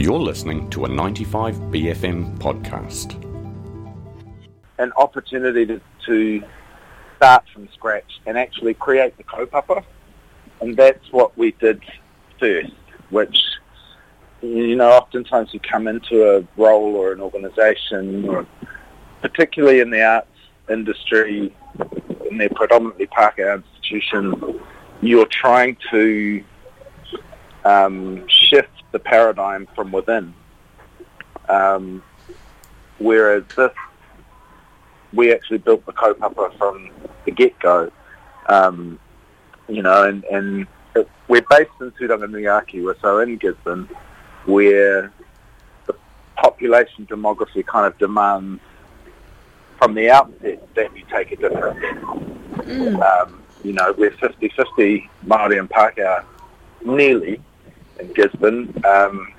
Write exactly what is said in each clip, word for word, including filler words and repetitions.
You're listening to a ninety-five B F M podcast. An opportunity to, to start from scratch and actually create the kaupapa. And that's what we did first, which, you know, oftentimes you come into a role or an organisation, or particularly in the arts industry, in their predominantly Pākehā institution, you're trying to um, shift the paradigm from within. Um, whereas this, we actually built the kaupapa from the get-go. Um, you know, and, and it, we're based in Tūranganui-Aki, we're so in Gisborne, where the population demography kind of demands from the outset that you take a different step. Mm. Um, you know, we're fifty-fifty Māori and Pākehā, nearly, in Gisborne. Um,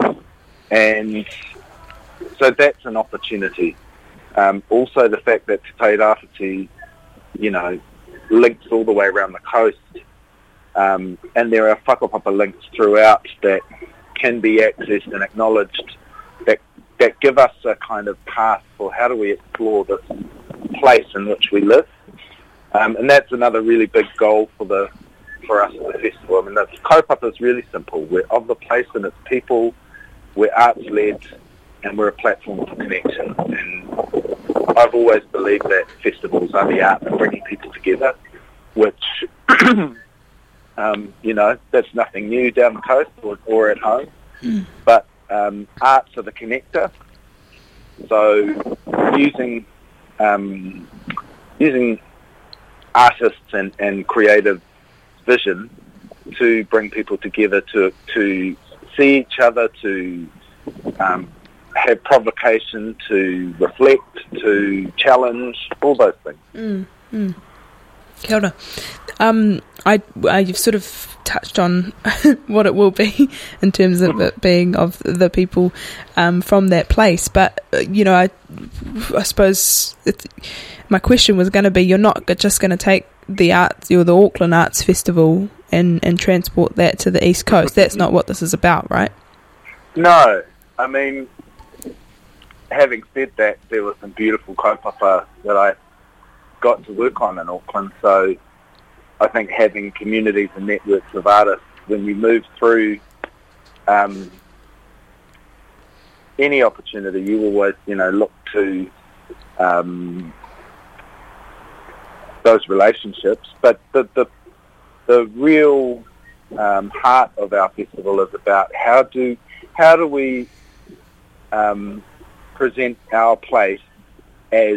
and so that's an opportunity. Um, also the fact that Te Tairāwhiti, you know, links all the way around the coast, um, and there are whakapapa links throughout that can be accessed and acknowledged that that give us a kind of path for how do we explore this place in which we live. Um, and that's another really big goal for the for us at the festival. I mean, the kaupapa is really simple. We're of the place and its people, we're arts-led, and we're a platform for connection. And I've always believed that festivals are the art of bringing people together, which, um, you know, that's nothing new down the coast or, or at home. Mm. But um, arts are the connector. So using um, using artists and, and creative vision to bring people together, to to see each other, to um, have provocation, to reflect, to challenge, all those things. Mm, mm. Kia ora. Um, I, I, you've sort of touched on what it will be in terms of it being of the people um, from that place, but uh, you know, I, I suppose it's, my question was going to be: you're not just going to take the arts, or the Auckland Arts Festival, and, and transport that to the East Coast. That's not what this is about, right? No, I mean, having said that, there was some beautiful kaupapa that I got to work on in Auckland, so I think having communities and networks of artists, when you move through um, any opportunity, you always, you know, look to um, those relationships. But the the, the real um, heart of our festival is about how do how do we um, present our place as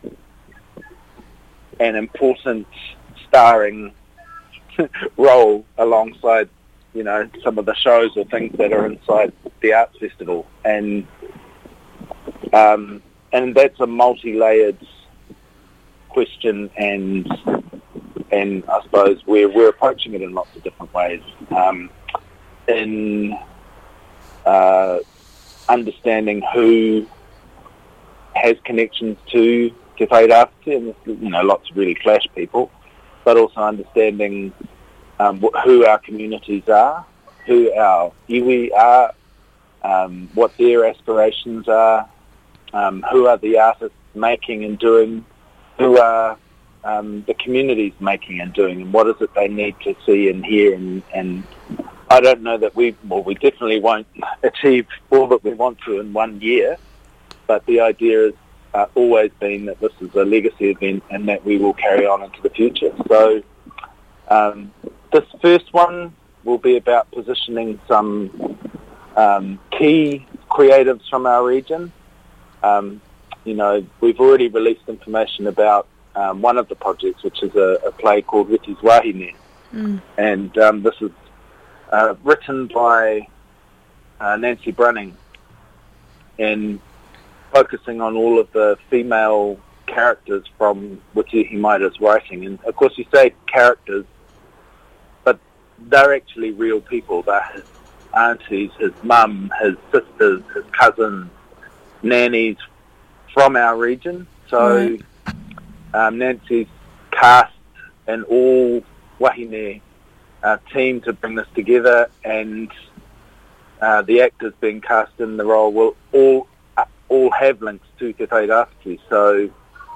an important starring role alongside, you know, some of the shows or things that are inside the arts festival, and um, and that's a multi-layered question, and and I suppose we're we're approaching it in lots of different ways. Um, in uh, understanding who has connections to Te Tairāwhiti, and you know, lots of really flash people, but also understanding um, wh- who our communities are, who our iwi are, um, what their aspirations are, um, who are the artists making and doing, who are um, the communities making and doing, and what is it they need to see and hear. And, and I don't know that we, well, we definitely won't achieve all that we want to in one year, but the idea is Uh, always been that this is a legacy event and that we will carry on into the future. So um, this first one will be about positioning some um, key creatives from our region. Um, you know, we've already released information about um, one of the projects, which is a, a play called Riti's Wahine. Mm. And um, this is uh, written by uh, Nancy Brunning, and focusing on all of the female characters from Witihi Maira's writing. And of course you say characters, but they're actually real people. They're his aunties, his mum, his sisters, his cousins, nannies from our region. So right. um, Nancy's cast an all wahine uh, team to bring this together, and uh, the actors being cast in the role will all uh, all have links to Te Tai Rāwhiti. So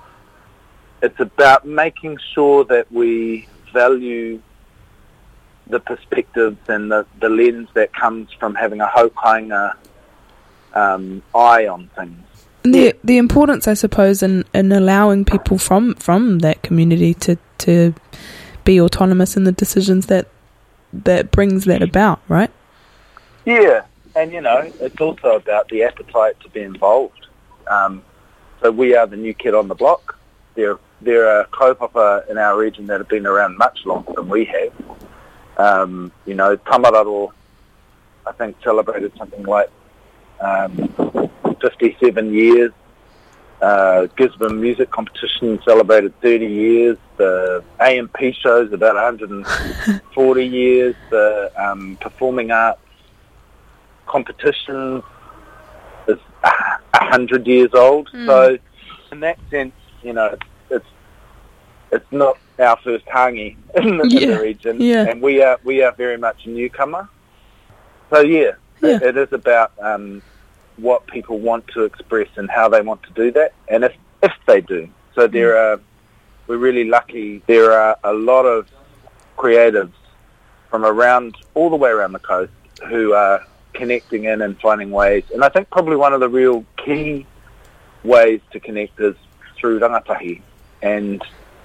it's about making sure that we value the perspectives and the, the lens that comes from having a haukainga um, eye on things. And the the importance, I suppose, in, in allowing people from, from that community to, to be autonomous in the decisions that that brings that about, right? Yeah, and you know, it's also about the appetite to be involved. Um, so we are the new kid on the block. There, there are kaupapa in our region that have been around much longer than we have. Um, you know, Tamararo, I think, celebrated something like um, fifty-seven years. Uh, Gisborne Music Competition celebrated thirty years. The A M P show's about one hundred forty years. The um, Performing Arts competition is one hundred years old. Mm. So in that sense, you know, it's it's not our first hangi in the, yeah. in the region, yeah. and we are we are very much a newcomer. So yeah, yeah. It, it is about um, what people want to express and how they want to do that, and if if they do. So there mm. are, we're really lucky. There are a lot of creatives from around all the way around the coast who are connecting in and finding ways. And I think probably one of the real key ways to connect is through rangatahi. And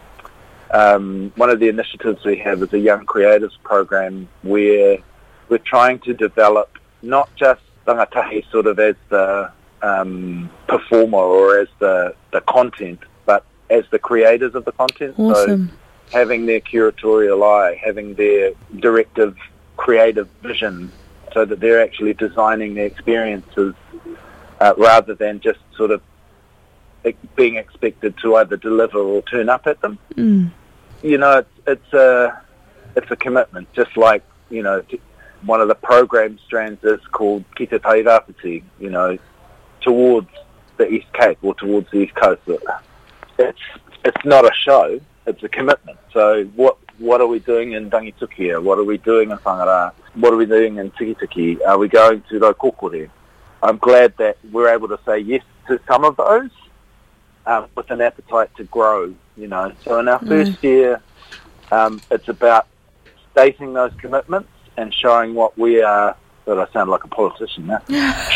um, one of the initiatives we have is a Young Creatives program where we're trying to develop not just rangatahi sort of as the um, performer or as the, the content, but as the creators of the content. Awesome. So having their curatorial eye, having their directive creative vision, so that they're actually designing their experiences uh, rather than just sort of being expected to either deliver or turn up at them. Mm. You know, it's, it's a it's a commitment. Just like, you know, one of the program strands is called Ki Te Tai Rāwhiti, you know, towards the East Cape or towards the East Coast. It's it's not a show. It's a commitment. So what what are we doing in Rangitukia? What are we doing in Whangara? What are we doing in Tikitiki? Are we going to Raukokore? I'm glad that we're able to say yes to some of those um, with an appetite to grow, you know. So in our mm. first year, um, it's about stating those commitments and showing what we are. But I sound like a politician now.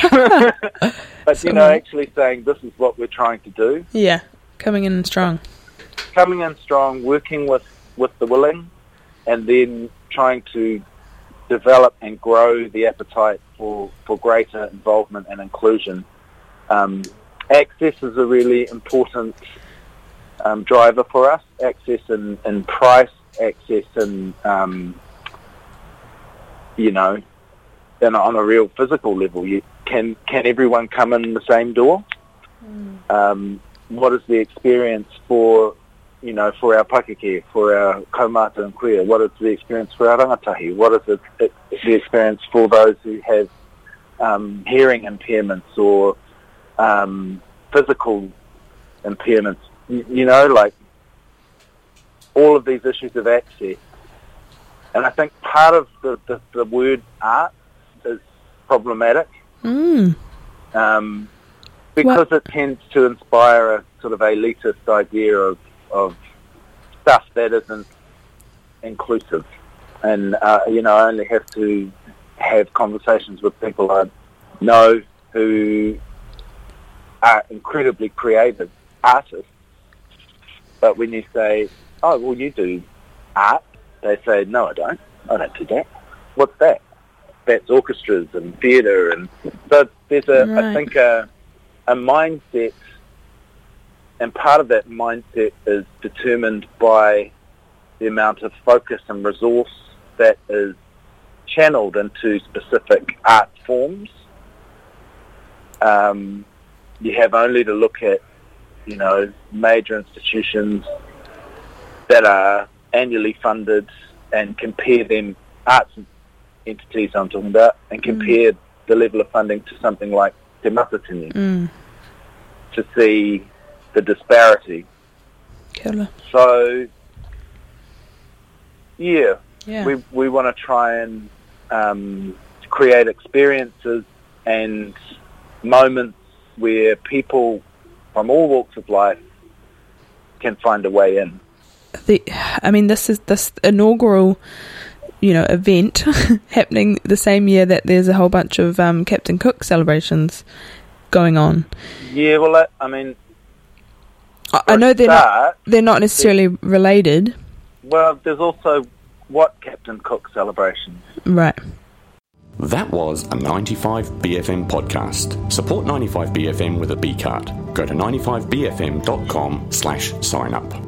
But, so, you know, actually saying this is what we're trying to do. Yeah, coming in strong. Coming in strong, working with, with the willing, and then trying to develop and grow the appetite for, for greater involvement and inclusion. Um, access is a really important um, driver for us. Access in, in price, access in, um, you know, and on a real physical level. You, can can everyone come in the same door? Mm. Um, what is the experience for, you know, for our Paikake, for our kaumata and queer? What is the experience for our rangatahi? What is it, it, the experience for those who have um, hearing impairments or um, physical impairments? You, you know, like all of these issues of access. And I think part of the, the, the word art is problematic mm. um, because what? It tends to inspire a sort of elitist idea of of stuff that isn't inclusive. And, uh, you know, I only have to have conversations with people I know who are incredibly creative artists, but when you say, oh, well, you do art, they say, no, I don't. I don't do that. What's that? That's orchestras and theatre. And so there's, a, right. I think, a, a mindset. And part of that mindset is determined by the amount of focus and resource that is channeled into specific art forms. Um, you have only to look at, you know, major institutions that are annually funded and compare them, arts entities I'm talking about, and compare mm. the level of funding to something like Te Matatini mm. to see the disparity. Killer. So, yeah, yeah. we we want to try and um, create experiences and moments where people from all walks of life can find a way in. The, I mean, this is this inaugural, you know, event happening the same year that there's a whole bunch of um, Captain Cook celebrations going on. Yeah, well, I, I mean, I, I know they're start, not they're not necessarily related. Well, there's also what Captain Cook celebrations. Right. That was a ninety-five B F M podcast. Support ninety-five B F M with a B card. Go to ninety-five B F M dot com slash sign up.